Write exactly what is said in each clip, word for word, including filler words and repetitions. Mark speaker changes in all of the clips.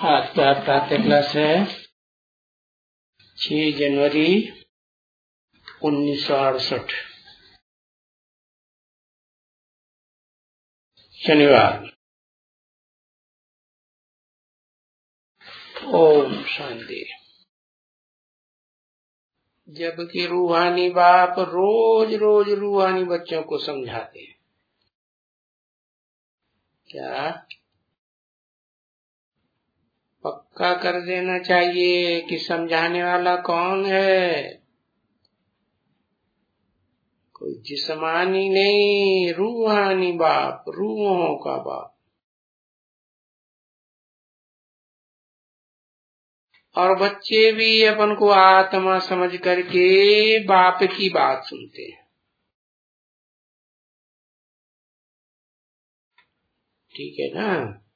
Speaker 1: आज का प्रातः क्लास है छह जनवरी उन्नीस सौ अड़सठ शनिवार। ओम शांति। जबकि रूहानी बाप रोज रोज रूहानी बच्चों को समझाते हैं, क्या पक्का कर देना चाहिए कि समझाने वाला कौन है? कोई जिस्मानी नहीं, रूहानी बाप, रूहों का बाप। और बच्चे भी अपन को आत्मा समझ करके बाप की बात सुनते हैं। ठीक है ना?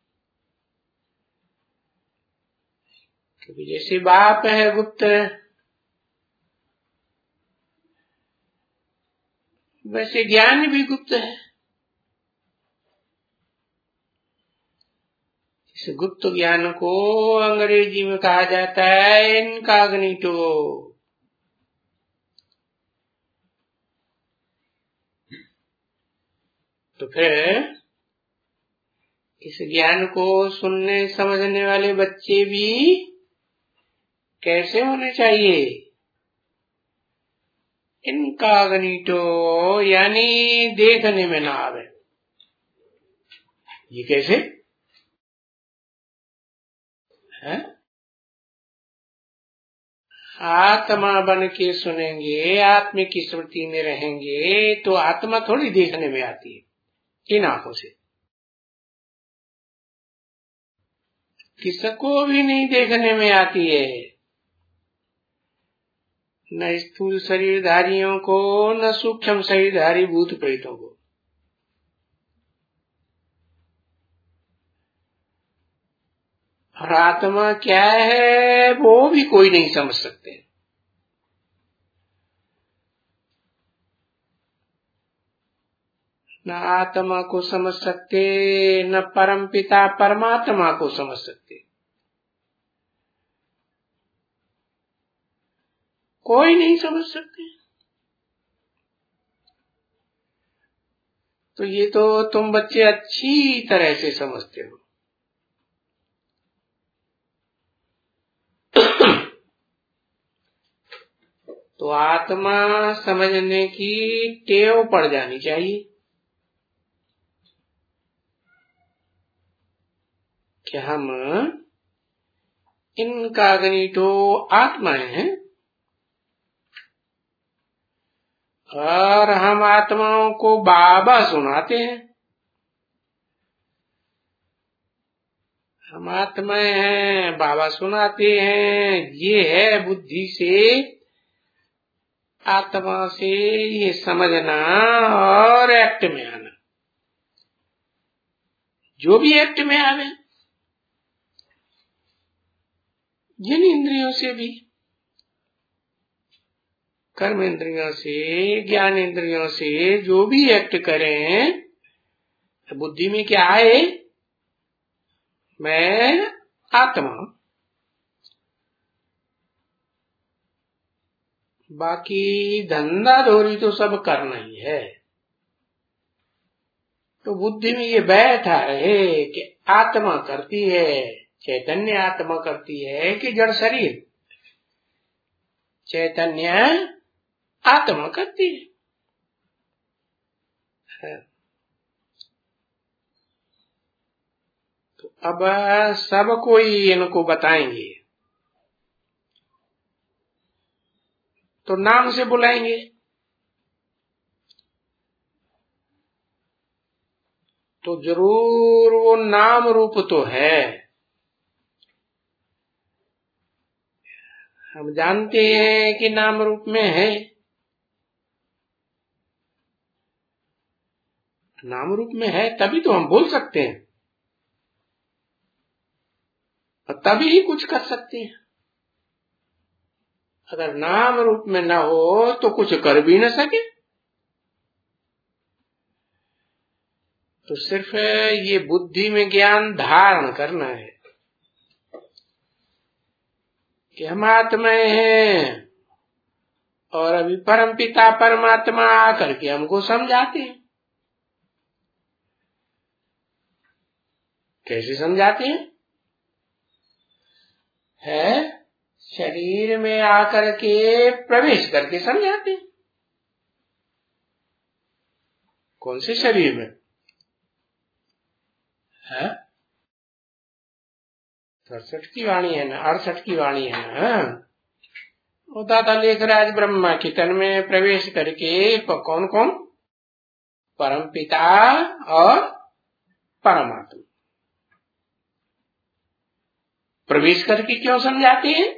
Speaker 1: क्योंकि जैसे बाप है गुप्त, वैसे ज्ञान भी गुप्त है। इस गुप्त ज्ञान को अंग्रेजी में कहा जाता है इनकॉग्निटो। तो फिर इस ज्ञान को सुनने समझने वाले बच्चे भी कैसे होने चाहिए? इनकॉग्निटो, यानी देखने में ना आवे। ये कैसे है? आत्मा बन के सुनेंगे, आत्मिक की स्मृति में रहेंगे तो आत्मा थोड़ी देखने में आती है इन आंखों से। किसको भी नहीं देखने में आती है, न स्थूल शरीरधारियों को, न सूक्ष्म शरीरधारी भूत प्रेतों को। और आत्मा क्या है वो भी कोई नहीं समझ सकते। न आत्मा को समझ सकते, न परम पिता परमात्मा को समझ सकते। कोई नहीं समझ सकते। तो ये तो तुम बच्चे अच्छी तरह से समझते हो। तो आत्मा समझने की टेव पड़ जानी चाहिए कि हम इनकॉग्निटो आत्माएं हैं और हम आत्माओं को बाबा सुनाते हैं। हम आत्माएं हैं, बाबा सुनाते हैं। ये है बुद्धि से आत्मा से ये समझना और एक्ट में आना। जो भी एक्ट में आवे, जिन इंद्रियों से भी, कर्म इंद्रियों से, ज्ञान इंद्रियों से जो भी एक्ट करें, बुद्धि में क्या आए? मैं आत्मा। बाकी धंधा धोरी तो सब करना ही है। तो बुद्धि में ये बैठा रहे कि आत्मा करती है, चैतन्य आत्मा करती है कि जड़ शरीर? चैतन्य आत्मा करती है। तो अब सब कोई इनको बताएंगे तो नाम से बुलाएंगे। तो जरूर वो नाम रूप तो है। हम जानते हैं कि नाम रूप में है। नाम रूप में है तभी तो हम बोल सकते हैं और तभी ही कुछ कर सकते हैं। अगर नाम रूप में न हो तो कुछ कर भी न सके। तो सिर्फ ये बुद्धि में ज्ञान धारण करना है। कि हम आत्मा हैं, और अभी परम पिता परमात्मा आकर के हमको समझाते हैं। कैसे समझाते हैं? है शरीर में आकर के प्रवेश करके समझाते हैं। कौन से शरीर में? है सड़सठ की वाणी है ना, अड़सठ की वाणी है ना। वो दादा लेखराज ब्रह्मा के तन में प्रवेश करके कौन कौन? परम पिता और परमात्मा प्रवेश करके क्यों समझाते हैं?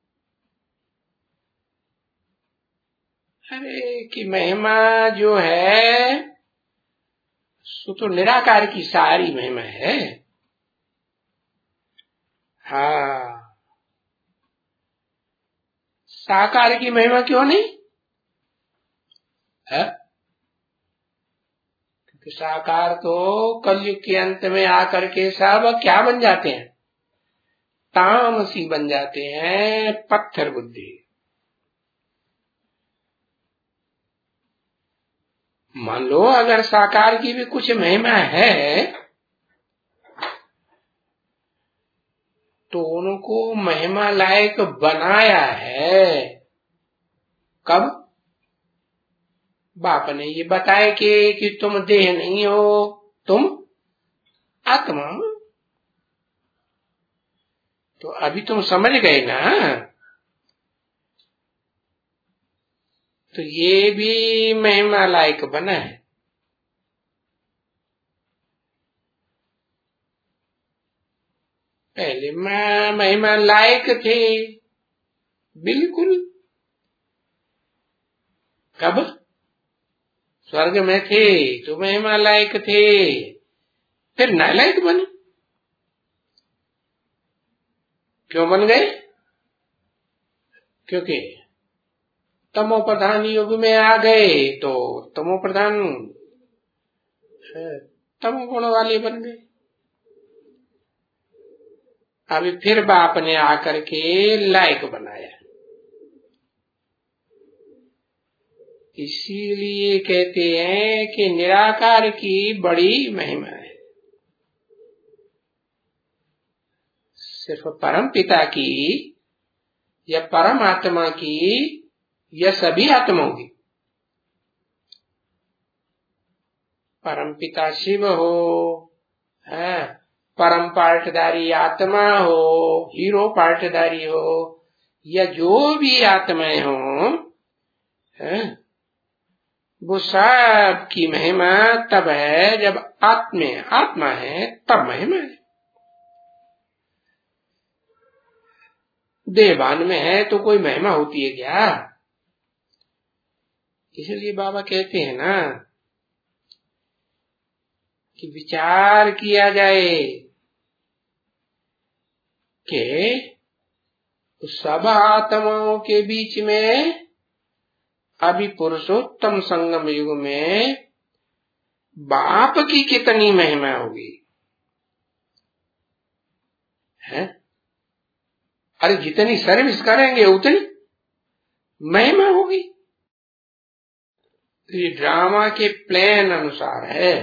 Speaker 1: अरे कि महिमा जो है सो तो निराकार की सारी महिमा है। हाँ, साकार की महिमा क्यों नहीं है? क्योंकि साकार तो कलयुग के अंत में आकर के सब क्या बन जाते हैं? तामसी बन जाते हैं, पत्थर बुद्धि। मान लो अगर साकार की भी कुछ महिमा है तो उनको महिमा लायक बनाया है। कब? बाप ने ये बताया कि, कि तुम देह नहीं हो, तुम आत्मा। तो अभी तुम समझ गए ना। तो ये भी महिमा लायक बना है। पहले महिमा लायक थे बिल्कुल। कब? स्वर्ग में थे तो महिमा लायक थे, फिर नालायक बने। क्यों बन गए? क्योंकि तमो प्रधान युग में आ गए तो तमो प्रधान तमो गुण वाले बन गए। अभी फिर बाप ने आकर के लायक बनाया। इसीलिए कहते हैं कि निराकार की बड़ी महिमा है। सिर्फ परम पिता की या परमात्मा की या सभी आत्माओं की। परम पिता शिव हो, है परम पार्टदारी आत्मा हो, हीरो पार्टदारी हो, या जो भी आत्माएं हो, है वो सब की महिमा तब है जब आत्मा आत्मा है, तब महिमा है। देवान में है तो कोई महिमा होती है क्या? इसलिए बाबा कहते हैं ना कि विचार किया जाए कि सब आत्माओं के बीच में अभी पुरुषोत्तम संगम युग में बाप की कितनी महिमा होगी, है? अरे जितनी सर्विस करेंगे उतनी महिमा होगी। ये ड्रामा के प्लान अनुसार है,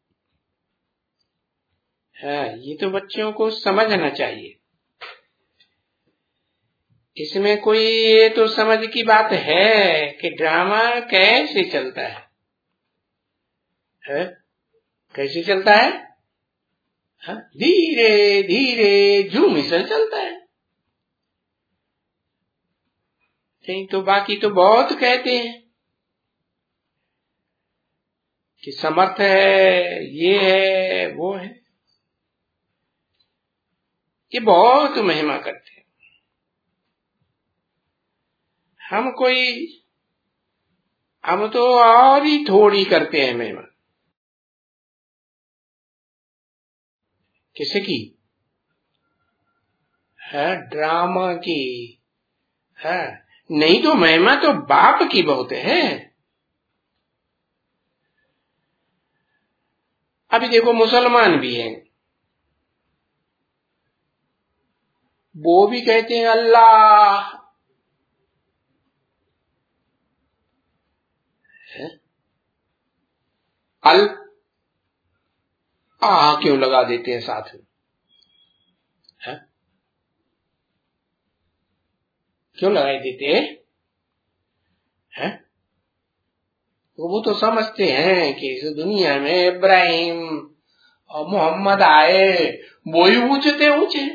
Speaker 1: है ये तो बच्चों को समझना चाहिए। इसमें कोई ये तो समझ की बात है कि ड्रामा कैसे चलता है, है? कैसे चलता है? धीरे धीरे झूम से चलता है। नहीं तो बाकी तो बहुत कहते हैं कि समर्थ है, ये है, वो है, ये बहुत महिमा करते हैं। हम कोई हम तो और ही थोड़ी करते हैं महिमा। किसे की? है ड्रामा की, है नहीं तो महिमा तो बाप की बहुत है। अभी देखो मुसलमान भी हैं, वो भी कहते हैं अल्लाह। अल आ क्यों लगा देते हैं साथ में? है? क्यों लगाई देते हैं? वो तो समझते हैं कि इस दुनिया में इब्राहिम और मोहम्मद आए, वो ही ऊंचते ऊंचे।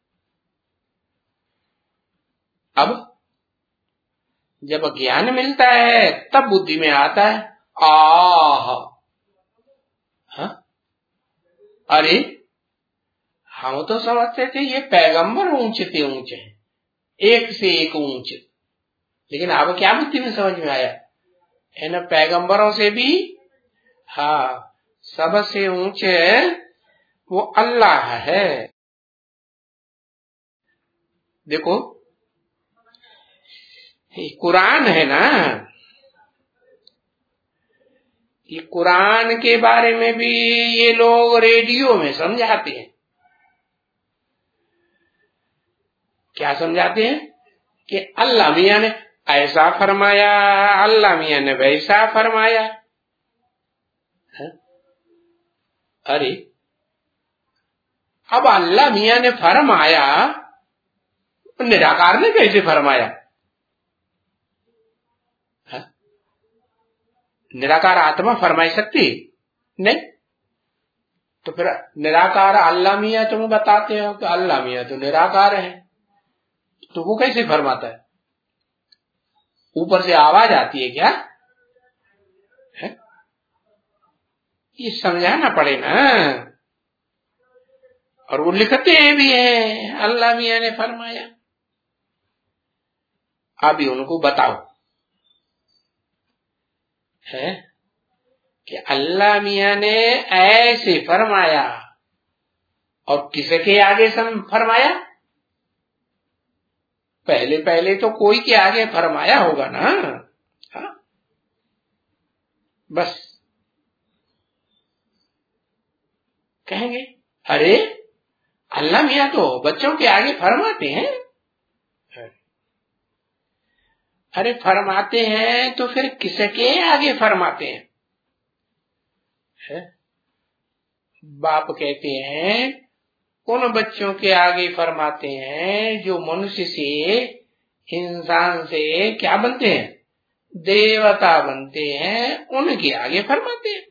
Speaker 1: अब जब ज्ञान मिलता है तब बुद्धि में आता है, आह, हाँ? अरे हम तो समझते थे ये पैगंबर ऊंचते ऊंचे हैं, एक से एक ऊंचे। लेकिन अब क्या बुद्धि में समझ में आया, इन पैगंबरों से भी हाँ सबसे ऊंचे वो अल्लाह है। देखो ये कुरान है ना, ये कुरान के बारे में भी ये लोग रेडियो में समझाते हैं। क्या समझाते हैं कि अल्लाह मियां ने ऐसा फरमाया, अल्लाह मियां ने वैसा फरमाया है? अरे अब अल्लाह मियां ने फरमाया, निराकार ने कैसे फरमाया है? निराकार आत्मा फरमाई सकती नहीं? तो फिर निराकार अल्लाह मियां तुम बताते हो कि अल्लाह मियां तो निराकार है, तो वो कैसे फरमाता है? ऊपर से आवाज आती है क्या है? ये समझाना पड़े ना। और वो लिखते भी हैं अल्लाह मियां ने फरमाया। अभी उनको बताओ है कि अल्लाह मियां ने ऐसे फरमाया और किसके आगे सम फरमाया? पहले पहले तो कोई के आगे फरमाया होगा ना। हाँ? बस कहेंगे अरे अल्लाह मियां तो बच्चों के आगे फरमाते हैं। अरे फरमाते हैं तो फिर किसके आगे फरमाते हैं है? बाप कहते हैं उन बच्चों के आगे फरमाते हैं जो मनुष्य से, इंसान से क्या बनते हैं, देवता बनते हैं, उनके आगे फरमाते हैं।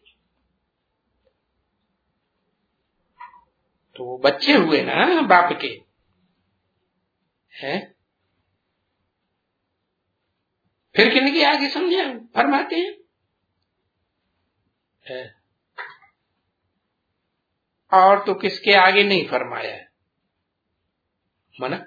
Speaker 1: तो वो बच्चे हुए ना बाप के हैं, फिर किनके आगे समझे फरमाते हैं है? और तो किसके आगे नहीं फरमाया है मना।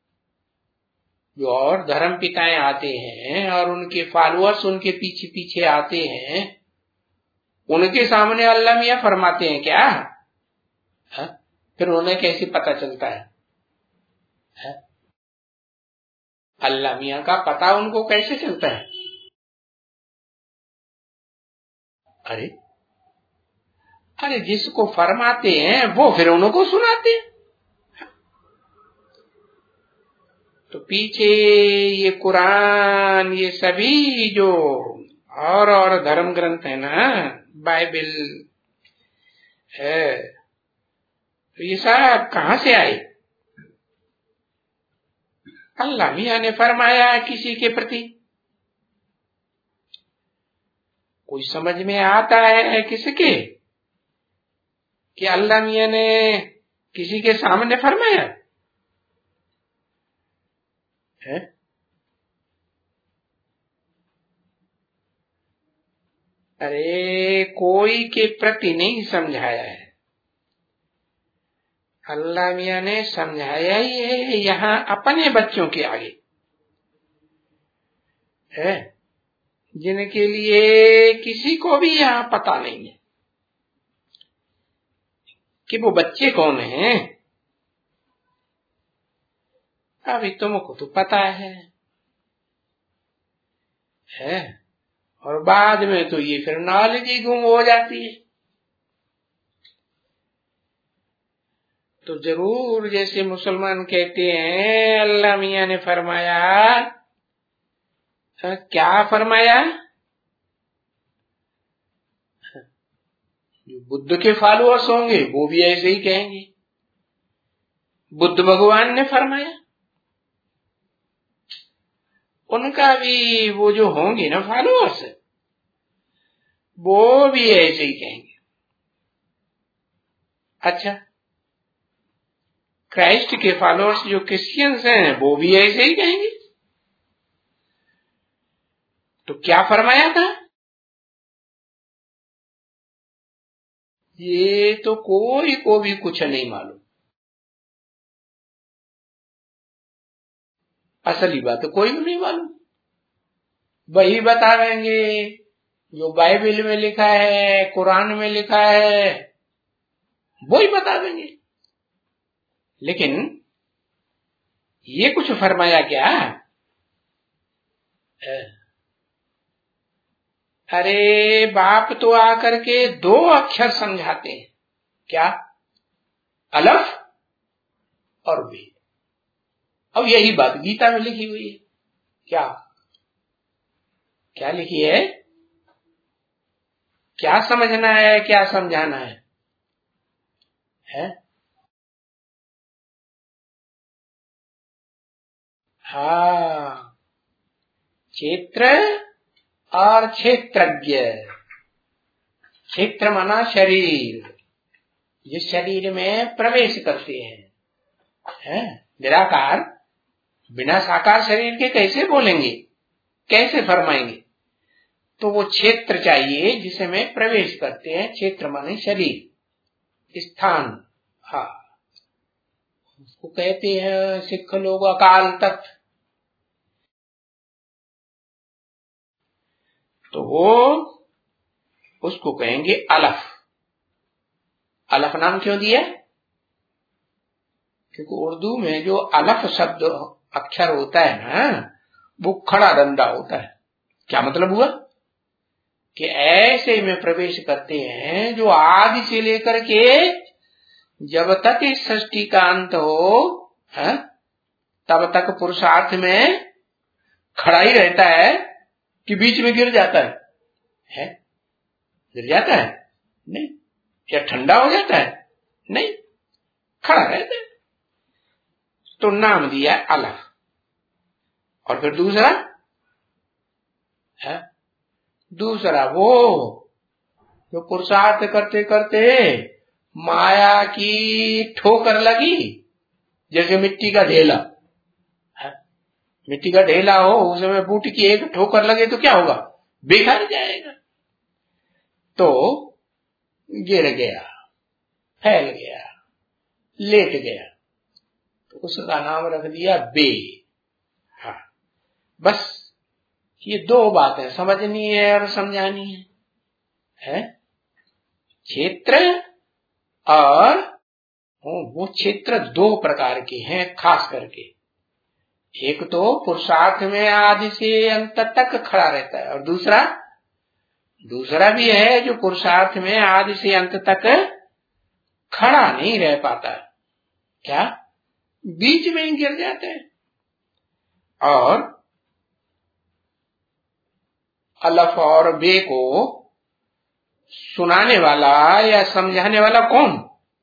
Speaker 1: जो और धर्म पिताएं आते हैं और उनके फॉलोअर्स उनके पीछे पीछे आते हैं, उनके सामने अल्लाह मियां फरमाते हैं क्या है? फिर उन्हें कैसे पता चलता है, है? अल्लाह मियां का पता उनको कैसे चलता है? अरे अरे जिसको फरमाते हैं वो फिर उनको सुनाते हैं। तो पीछे ये कुरान, ये सभी जो और और धर्म ग्रंथ है ना, बाइबल है, तो ये सब कहां से आए? अल्लाह मियां ने फरमाया किसी के प्रति। कोई समझ में आता है किसके कि अल्लाह मियां ने किसी के सामने फरमाया है? अरे कोई के प्रति नहीं समझाया है, अल्लाह मियां ने समझाया ही है यहां अपने बच्चों के आगे है, जिनके लिए किसी को भी यहां पता नहीं है कि वो बच्चे कौन हैं। अभी तुमको तो पता है है और बाद में तो ये फिर नॉलेज ही गुम हो जाती है। तो जरूर जैसे मुसलमान कहते हैं अल्लाह मियां ने फरमाया, क्या फरमाया? जो बुद्ध के फॉलोअर्स होंगे वो भी ऐसे ही कहेंगे, बुद्ध भगवान ने फरमाया। उनका भी वो जो होंगे ना फॉलोअर्स, वो भी ऐसे ही कहेंगे। अच्छा, क्राइस्ट के फॉलोअर्स जो क्रिश्चियंस हैं वो भी ऐसे ही कहेंगे। तो क्या फरमाया था? ये तो कोई को भी कुछ नहीं मालूम। असली बात तो कोई भी नहीं मालूम, वही बता देंगे जो बाइबल में लिखा है, कुरान में लिखा है, वही बता देंगे। लेकिन ये कुछ फरमाया क्या? अरे बाप तो आकर के दो अक्षर समझाते हैं, क्या? अलफ और बे। अब यही बात गीता में लिखी हुई है। क्या क्या लिखी है? क्या समझना है, क्या समझाना है, है? हाँ, क्षेत्र और क्षेत्रज्ञ। क्षेत्र माना शरीर, जिस शरीर में प्रवेश करते हैं, है? निराकार बिना साकार शरीर के कैसे बोलेंगे, कैसे फरमाएंगे? तो वो क्षेत्र चाहिए जिसमें प्रवेश करते हैं। क्षेत्र माने शरीर, स्थान। हाँ, उसको कहते हैं सिख लोग अकाल तख्त। तो वो उसको कहेंगे अलफ। अलफ नाम क्यों दिया? क्योंकि उर्दू में जो अलफ शब्द अक्षर होता है ना, वो खड़ा डंडा होता है। क्या मतलब हुआ? कि ऐसे में प्रवेश करते हैं जो आदि से लेकर के जब तक इस सृष्टि का अंत हो, है? तब तक पुरुषार्थ में खड़ा ही रहता है कि बीच में गिर जाता है, है? गिर जाता है नहीं, या ठंडा हो जाता है नहीं, खड़ा रहता है। तो नाम दिया अलफ। और फिर दूसरा है, दूसरा वो जो पुरुषार्थ करते करते माया की ठोकर लगी, जैसे मिट्टी का ढेला है? मिट्टी का ढेला हो, उसमें बूट की एक ठोकर लगे तो क्या होगा? बिखर जाएगा। तो गिर गया, फैल गया, लेट गया, तो उसका नाम रख दिया बे। हाँ, बस ये दो बातें समझनी है और समझानी है, है? क्षेत्र और वो क्षेत्र दो प्रकार के हैं खास करके। एक तो पुरुषार्थ में आदि से अंत तक खड़ा रहता है, और दूसरा दूसरा भी है जो पुरुषार्थ में आदि से अंत तक खड़ा नहीं रह पाता, क्या? बीच में ही गिर जाता है। और अलफ और बे को सुनाने वाला या समझाने वाला कौन?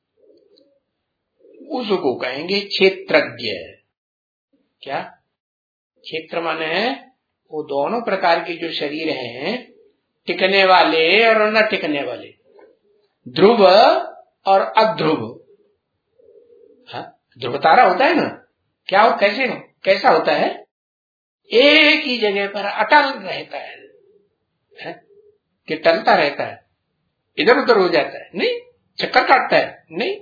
Speaker 1: उसको कहेंगे क्षेत्रज्ञ। क्या? क्षेत्र माने है वो दोनों प्रकार के जो शरीर हैं, टिकने वाले और न टिकने वाले, ध्रुव और अध्रुव। हाँ, ध्रुव तारा होता है ना, क्या हो, कैसे हो, कैसा होता है? एक ही जगह पर अटल रहता है, है? कि टलता रहता है, इधर उधर हो जाता है नहीं, चक्कर काटता है नहीं।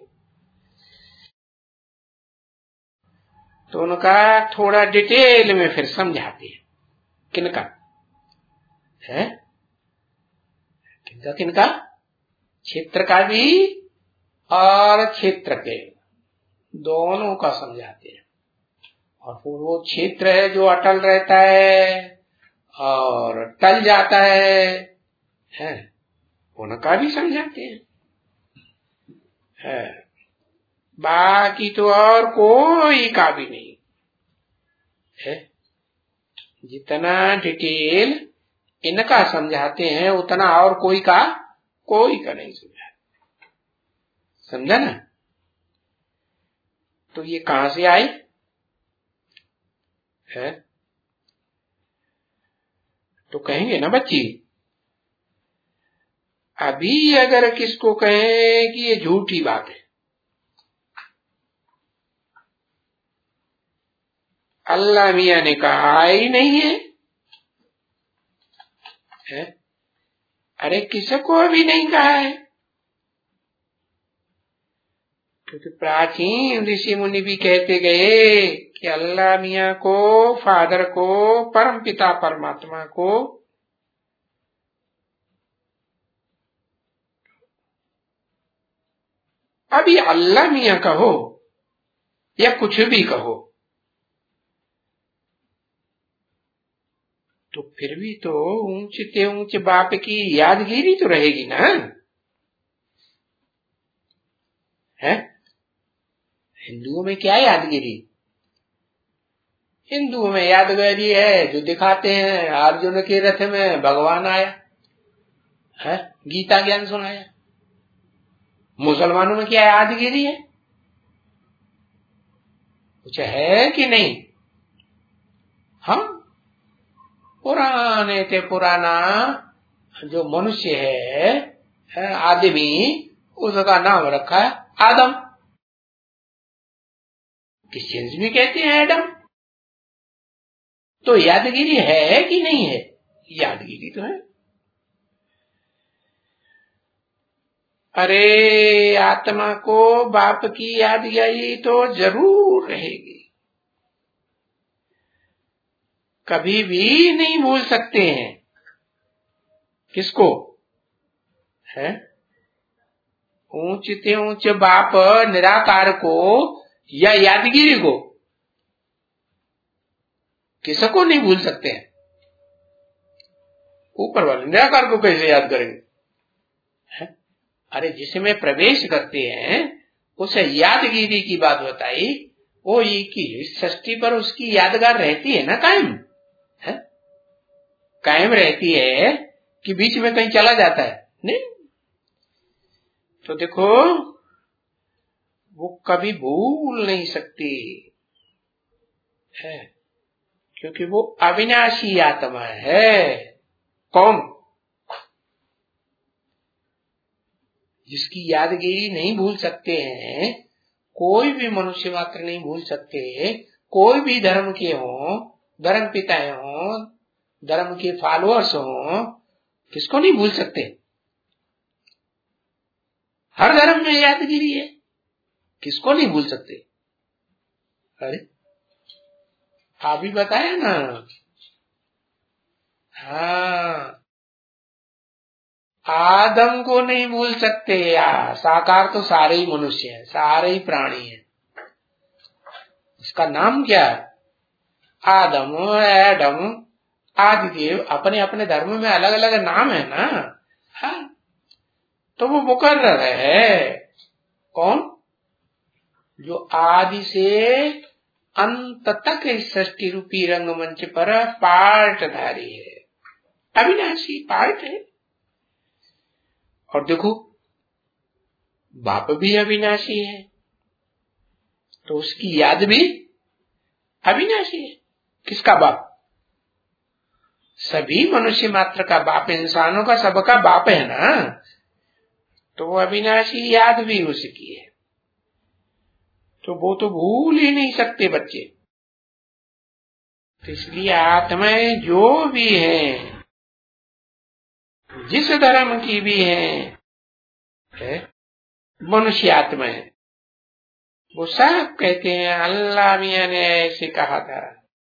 Speaker 1: तो उनका थोड़ा डिटेल में फिर समझाते हैं। किनका है? किनका किनका? क्षेत्र का भी और क्षेत्र के दोनों का समझाते हैं। और फिर वो क्षेत्र है जो अटल रहता है और टल जाता है, है? उनका भी समझाते हैं, है? बाकी तो और कोई का भी नहीं है। जितना डिटेल इनका समझाते हैं उतना और कोई का कोई का नहीं समझा। समझा ना? तो ये कहां से आई है? तो कहेंगे ना बच्ची, अभी अगर किसको कहें कि ये झूठी बात है, अल्लाह मियां ने कहा ही नहीं है, है? अरे किसको भी नहीं कहा है, क्योंकि प्राचीन ऋषि मुनि भी कहते गए कि अल्लाह मियां को, फादर को, परम पिता परमात्मा को अभी अल्लाह मियां कहो या कुछ भी कहो, तो फिर भी तो ऊंचे ऊंचे बाप की यादगिरी तो रहेगी ना, है? हिंदुओं में क्या यादगिरी? हिंदुओं में यादगिरी है जो दिखाते हैं अर्जुन के रथ में भगवान आया है, गीता ज्ञान सुनाया। मुसलमानों में क्या यादगिरी है? कुछ है कि नहीं? हाँ, पुराने से पुराना जो मनुष्य है, है आदमी, उसका नाम रखा है आदम। क्रिश्चियंस भी कहते हैं एडम। तो यादगिरी है कि नहीं है? यादगिरी तो है। अरे आत्मा को बाप की यादगिरी तो जरूर रहेगी, कभी भी नहीं भूल सकते हैं। किसको? है ऊंचते ऊंच बाप निराकार को या यादगिरी को? किसको नहीं भूल सकते हैं? ऊपर वाले निराकार को कैसे याद करेंगे? है? अरे जिसमें प्रवेश करते हैं उसे यादगिरी की बात बताई, वो ये की सृष्टि पर उसकी यादगार रहती है ना, कायम है, कायम रहती है कि बीच में कहीं चला जाता है? नहीं। तो देखो वो कभी भूल नहीं सकती है, क्योंकि वो अविनाशी आत्मा है। कौन? जिसकी यादगिरी नहीं भूल सकते हैं, कोई भी मनुष्य मात्र नहीं भूल सकते, कोई भी धर्म के हों, धर्म पिताएं हों, धर्म के फॉलोअर्स हों, किसको नहीं भूल सकते? हर धर्म में यादगिरी है, किसको नहीं भूल सकते? अरे अभी बताया ना। हाँ, आदम को नहीं भूल सकते यार। साकार तो सारे ही मनुष्य हैं, सारे ही प्राणी हैं। उसका नाम क्या है? आदम, एडम, आदिदेव। अपने अपने धर्म में अलग अलग नाम है ना। हाँ, तो वो मुकर्रर है। कौन? जो आदि से अंत तक इस सृष्टि रूपी रंगमंच पर पार्टधारी है, अविनाशी पार्ट है। और देखो बाप भी अविनाशी है, तो उसकी याद भी अविनाशी है। किसका बाप? सभी मनुष्य मात्र का बाप, इंसानों का सबका बाप है ना, तो वो अविनाशी याद भी उसकी है। तो वो तो भूल ही नहीं सकते बच्चे। तो इसलिए आत्माएं जो भी हैं, जिस धर्म की भी हैं, है मनुष्य आत्माएं, वो सब कहते हैं अल्लाह मियां ने ऐसे कहा था,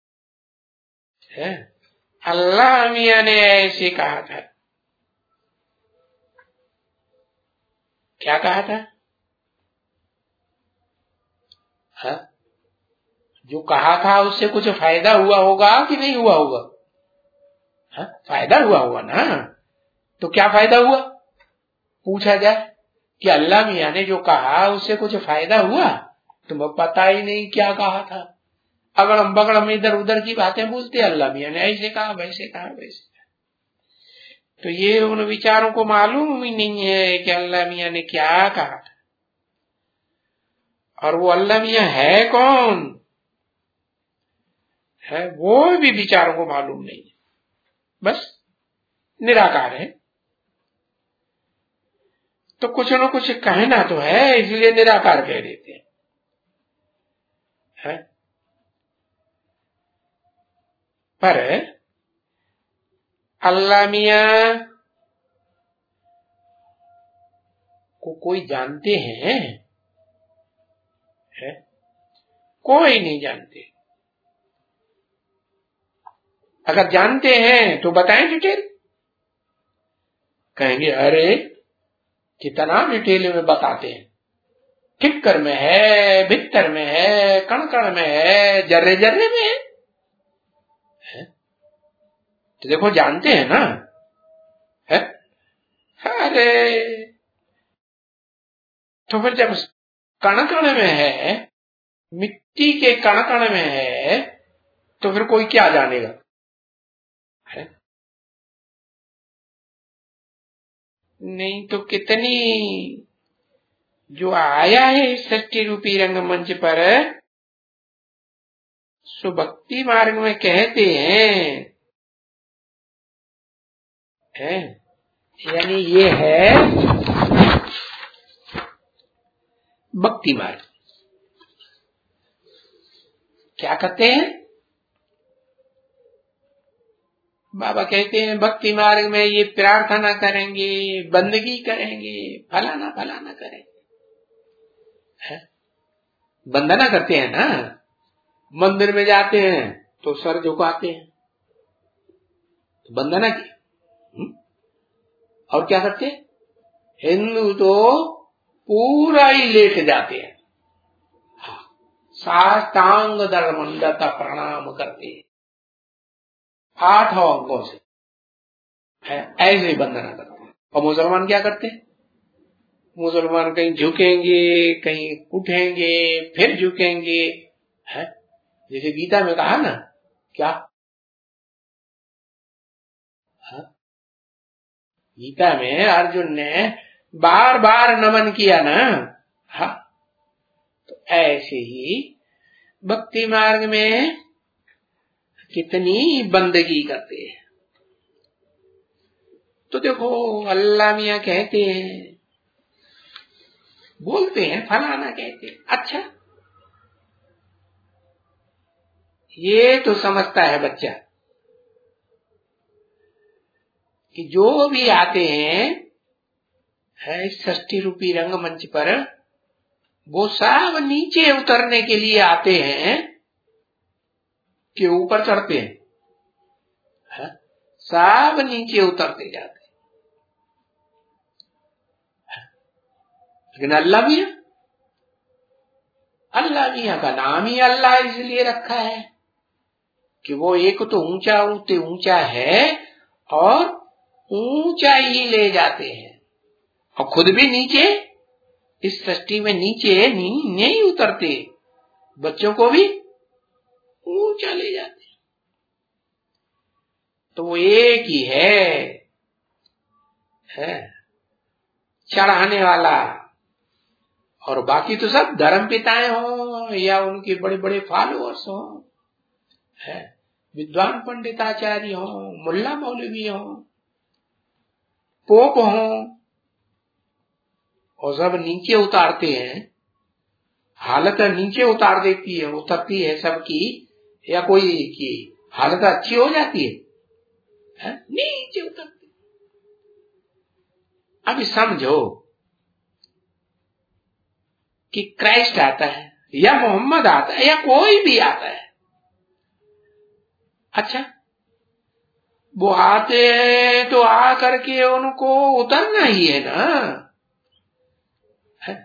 Speaker 1: है अल्लाह मियां ने ऐसे कहा था। क्या कहा था? हा? जो कहा था उससे कुछ फायदा हुआ होगा कि नहीं हुआ होगा? हा? फायदा हुआ होगा ना। तो क्या फायदा हुआ पूछा जाए कि अल्लाह मियां ने जो कहा उससे कुछ फायदा हुआ? तुम्हें पता ही नहीं क्या कहा था, अगड़म बगड़म इधर उधर की बातें बोलते। अल्लाह मियां ने ऐसे कहा, वैसे कहा, वैसे कहा। तो ये उन विचारों को मालूम ही नहीं है कि अल्लाह मियां ने क्या कहा था। और वो अल्लाह मियां है कौन है, वो भी विचारों को मालूम नहीं है, बस निराकार है। तो कुछ न कुछ कहना तो है, इसलिए निराकार कह देते हैं है? पर अल्लाह मियां को कोई जानते हैं है? कोई नहीं जानते। अगर जानते हैं तो बताएं डिटेल। कहेंगे अरे कितना डिटेल में बताते हैं, ठिक्कर में है, भित्तर में है, कण कण में है, जर्रे जर्रे में है, है? तो देखो जानते हैं ना है? अरे तो फिर जब कण कण में है, मिट्टी के कण कण में है, तो फिर कोई क्या जानेगा है? नहीं तो कितनी जो आया है इस सृष्टि रूपी रंगमंच पर, सो भक्ति मार्ग में कहते हैं है? यानी ये है भक्ति मार्ग। क्या कहते हैं बाबा? कहते हैं भक्ति मार्ग में ये प्रार्थना करेंगे, बंदगी करेंगे, फलाना फलाना करेंगे है? वंदना करते हैं ना, मंदिर में जाते हैं तो सर झुकाते हैं, तो वंदना की। हुँ? और क्या करते हैं? हिंदू तो पूरा ही लेट जाते हैं, साष्टांग दंडवत प्रणाम करते हैं, आठों अंगों से है, ऐसे ही वंदना करते हैं। और मुसलमान क्या करते हैं? मुसलमान कहीं झुकेंगे, कहीं उठेंगे, फिर झुकेंगे है? जैसे गीता में कहा ना, क्या है? गीता में अर्जुन ने बार बार नमन किया ना, हा? तो ऐसे ही भक्ति मार्ग में कितनी बंदगी करते हैं। तो देखो अल्लाह मियां कहते हैं, बोलते हैं, फलाना कहते हैं। अच्छा, ये तो समझता है बच्चा कि जो भी आते हैं है षष्ठी रूपी रंगमंच पर, वो सब नीचे उतरने के लिए आते हैं कि ऊपर चढ़ते हैं है? सब नीचे उतरते जाते हैं। लेकिन अल्लाह मियां, अल्लाह मियां का नाम ही अल्लाह इसलिए रखा है कि वो एक तो ऊंचा ऊंचे ऊंचा है और ऊंचा ही ले जाते हैं, और खुद भी नीचे, इस सृष्टि में नीचे नहीं, नहीं उतरते, बच्चों को भी ऊंचा ले जाते। तो वो एक ही है, है चढ़ाने वाला, और बाकी तो सब धर्म पिताएं हों या उनके बड़े बड़े फॉलोअर्स हों, है विद्वान पंडिताचार्य हों, मुल्ला मौलवी हों, पोप हों, और सब नीचे उतारते हैं। हालत नीचे उतार देती है, उतरती है सबकी, या कोई की हालत अच्छी हो जाती है, है? नीचे उतरती। अभी समझो कि क्राइस्ट आता है या मोहम्मद आता है या कोई भी आता है, अच्छा वो आते हैं तो आ करके उनको उतरना ही है ना, है?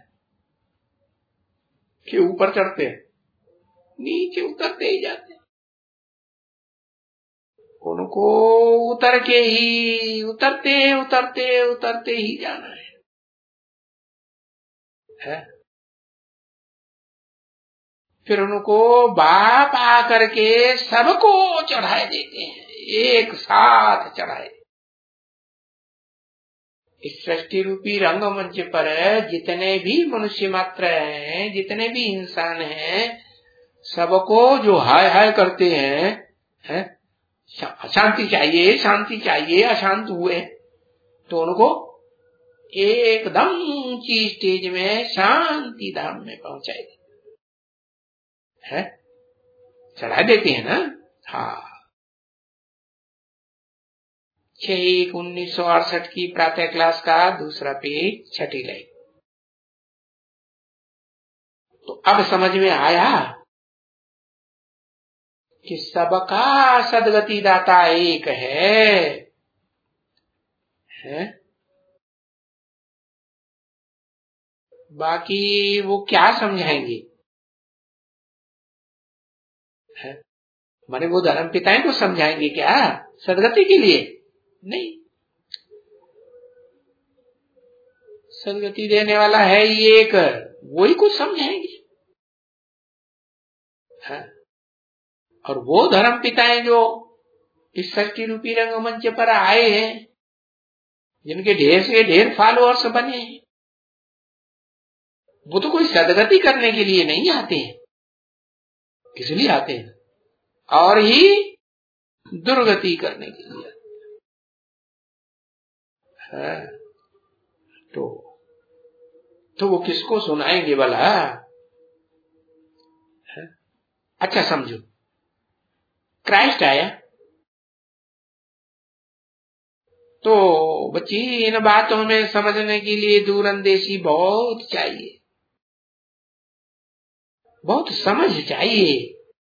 Speaker 1: कि ऊपर चढ़ते हैं, नीचे उतरते ही जाते हैं। उनको उतर के ही उतरते उतरते उतरते ही जाना है। है। फिर उनको बाप आकर के सबको चढ़ाए देते हैं, एक साथ चढ़ाए। इस सृष्टि रूपी रंगमंच पर जितने भी मनुष्य मात्र हैं, जितने भी इंसान हैं, सबको जो हाय हाय करते हैं, हैं? शांति चाहिए, शांति चाहिए, अशांत हुए तो उनको एकदम ऊंची स्टेज में शांति धाम में पहुंचाएगी, है चढ़ा देते हैं ना। हाँ, छह एक उन्नीस सौ अड़सठ की प्रातः क्लास का दूसरा पेज, छठी लाइन। तो अब समझ में आया कि सबका सदगति दाता एक है, है? बाकी वो क्या समझाएंगे, है? माने वो धर्म पिताएं को समझाएंगे क्या सदगति के लिए? नहीं, सदगति देने वाला है ही एक, वो ही कुछ समझाएंगे, है? और वो धर्म पिताएं जो इस सृष्टि रूपी रंगमंच पर आए हैं, जिनके ढेर से ढेर फॉलोअर्स बने हैं, वो तो कोई सदगति करने के लिए नहीं आते हैं। किस लिए आते हैं? और ही दुर्गति करने के लिए है। तो तो वो किसको सुनाएंगे भला? अच्छा समझो, क्राइस्ट आया तो बच्ची इन बातों में समझने के लिए दूरंदेशी बहुत चाहिए, बहुत समझ चाहिए।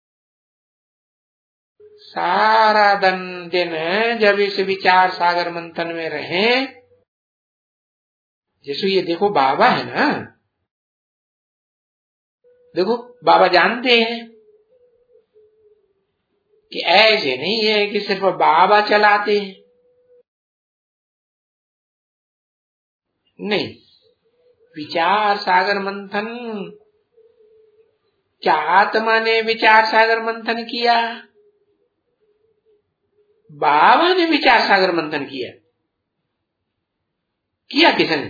Speaker 1: सारा दिन दिन जब इस विचार सागर मंथन में रहें, जैसे ये देखो बाबा है ना, देखो बाबा जानते हैं कि ऐसे नहीं है कि सिर्फ बाबा चलाते हैं, नहीं, विचार सागर मंथन क्या आत्मा ने विचार सागर मंथन किया? बाबा ने विचार सागर मंथन किया। किया किसने?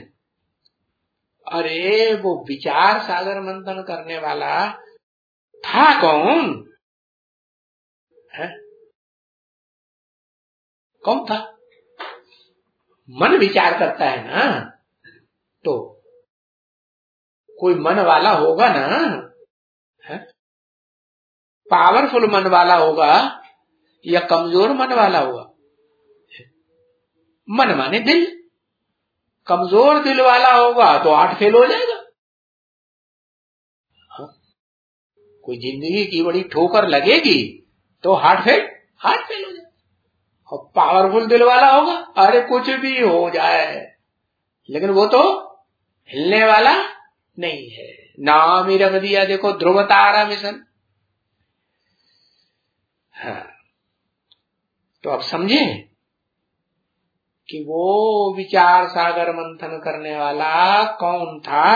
Speaker 1: अरे वो विचार सागर मंथन करने वाला था कौन है? कौन था? मन विचार करता है ना, तो कोई मन वाला होगा ना, है? पावरफुल मन वाला होगा या कमजोर मन वाला होगा? मन माने दिल, कमजोर दिल वाला होगा तो हार्ट फेल हो जाएगा। हाँ? कोई जिंदगी की बड़ी ठोकर लगेगी तो हार्ट फेल हार्ट फेल हो जाएगा। और पावरफुल दिल वाला होगा, अरे कुछ भी हो जाए, लेकिन वो तो हिलने वाला नहीं है। नाम ही रख दिया, देखो ध्रुव तारा मिशन। हाँ, तो अब समझे कि वो विचार सागर मंथन करने वाला कौन था,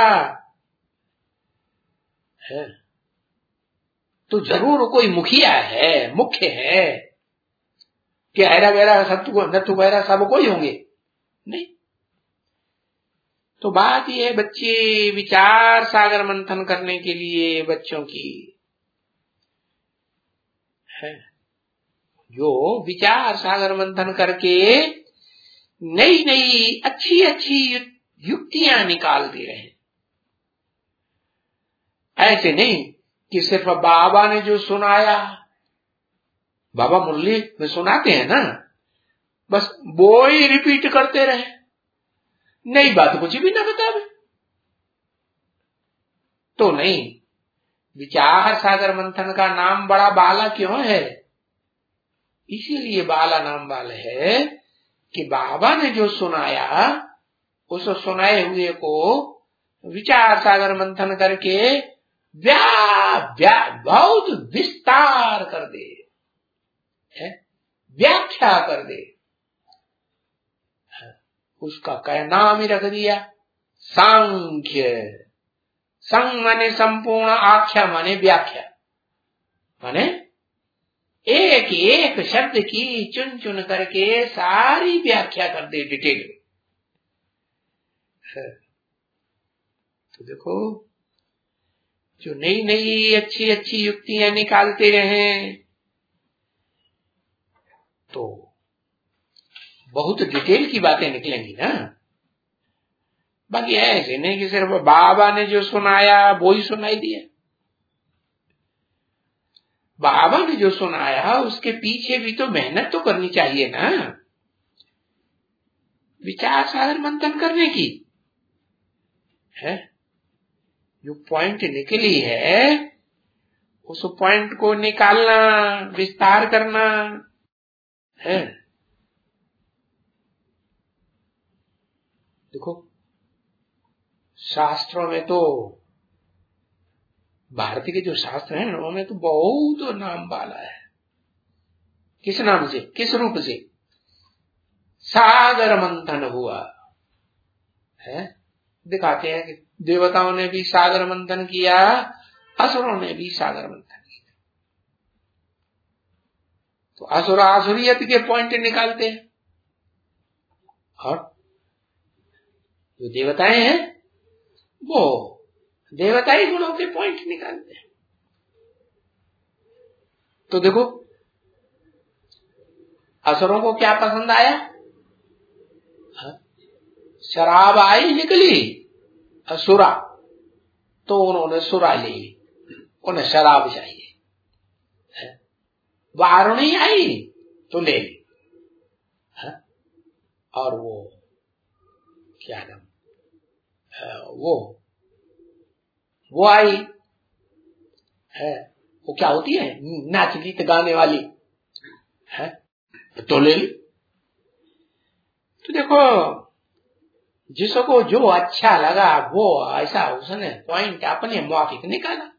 Speaker 1: है? तो जरूर कोई मुखिया है, मुख्य है कि हैरा वैरा सत्तु नत्थु वैरा सब कोई होंगे, नहीं। तो बात यह है बच्चे, विचार सागर मंथन करने के लिए बच्चों की है, जो विचार सागर मंथन करके नई नई अच्छी अच्छी युक्तियां निकालते रहे। ऐसे नहीं कि सिर्फ बाबा ने जो सुनाया, बाबा मुरली में सुनाते हैं ना, बस वो ही रिपीट करते रहे, नई बात कुछ भी ना बतावे, तो नहीं। विचार सागर मंथन का नाम बड़ा बाला क्यों है? इसीलिए बाला नाम वाला है कि बाबा ने जो सुनाया, उस सुनाए हुए को विचार सागर मंथन करके व्या, व्या बहुत विस्तार कर दे, है? व्याख्या कर दे, उसका क्या नाम ही रख दिया? सांख्य। संग माने संपूर्ण, आख्या माने व्याख्या, माने एक एक शब्द की चुन चुन करके सारी व्याख्या कर दे डिटेल में। तो देखो, जो नई नई अच्छी अच्छी युक्तियां निकालते रहे तो बहुत डिटेल की बातें निकलेंगी ना। बाकी ऐसे नहीं कि सिर्फ बाबा ने जो सुनाया वो ही सुनाई दिया। बाबा ने जो सुनाया उसके पीछे भी तो मेहनत तो करनी चाहिए ना, विचार सागर मंथन करने की है। जो पॉइंट निकली है उस पॉइंट को निकालना, विस्तार करना है। देखो, शास्त्रों में तो, भारतीय के जो शास्त्र हैं उनमें तो बहुत नाम वाला है। किस नाम से, किस रूप से? सागर मंथन हुआ है। दिखाते हैं कि देवताओं ने भी सागर मंथन किया, असुरों ने भी सागर मंथन किया। तो असुर आसुरियत के पॉइंट निकालते हैं और जो देवताएं हैं वो देवताई गुणों के पॉइंट निकालते हैं। तो देखो, असुरों को क्या पसंद आया? शराब आई निकली असुरा, तो उन्होंने सुरा ले ली, उन्हें शराब चाहिए। वारुणी आई तो ले ली, और वो क्या नाम, वो वो आई है, वो क्या होती है, नाच गीत गाने वाली है, तो ले ली। तो देखो, जिसको जो अच्छा लगा वो ऐसा उसने पॉइंट अपने मौखिक निकाला।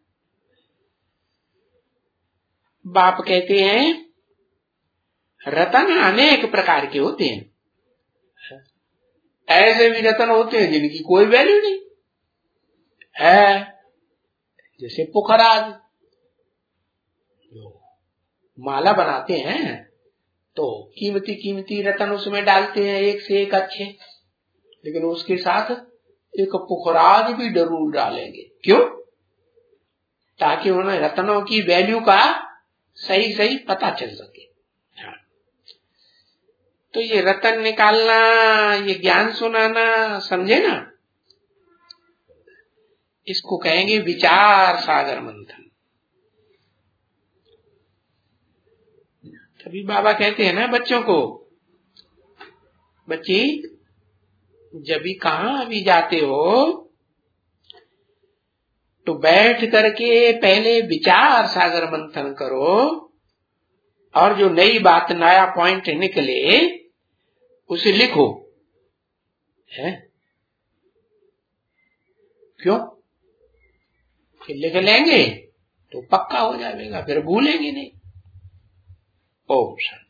Speaker 1: बाप कहते हैं रतन अनेक प्रकार के होते हैं, ऐसे भी रतन होते हैं जिनकी कोई वैल्यू नहीं है, जैसे पुखराज, जो माला बनाते हैं तो कीमती कीमती रतन उसमें डालते हैं, एक से एक अच्छे, लेकिन उसके साथ एक पुखराज भी जरूर डालेंगे। क्यों? ताकि उन्हें रत्नों की वैल्यू का सही सही पता चल सके। हाँ। तो ये रतन निकालना, ये ज्ञान सुनाना, समझे ना, इसको कहेंगे विचार सागर मंथन। तभी बाबा कहते हैं ना बच्चों को, बच्ची जब भी कहां भी जाते हो तो बैठ करके पहले विचार सागर मंथन करो, और जो नई बात, नया पॉइंट निकले उसे लिखो है। क्यों? फिर लिख लेंगे तो पक्का हो जाएगा, फिर भूलेंगे नहीं। ओम शांति।